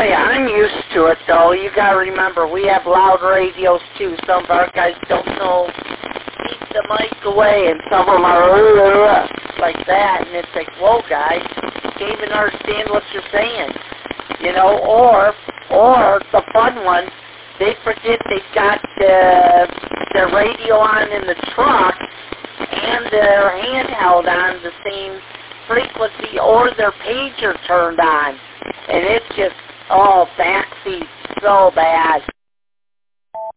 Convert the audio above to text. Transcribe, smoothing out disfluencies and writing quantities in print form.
Boy, I'm used to it, though. You gotta remember, we have loud radios, too. Some of our guys don't know. Keep the mic away, and some of them are like that, and it's like, whoa, guys, can't even understand what you're saying. You know, or the fun one, they forget they've got their radio on in the truck and their handheld on the same frequency, or their pager turned on. And it's just, backseat so bad.